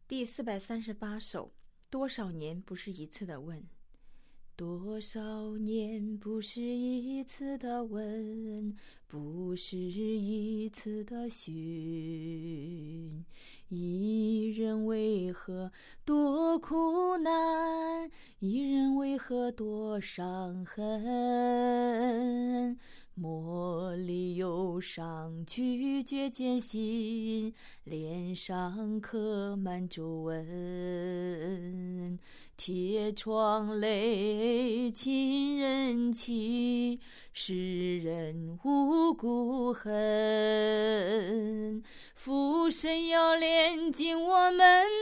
第438首，多少年不是一次的问。多少年不是一次的问，不是一次的寻。一人为何多苦难，一人为何多伤痕。茉莉忧伤，拒绝艰辛，脸上刻满皱纹。铁窗泪，亲人泣，世人无辜恨。父神要炼净我们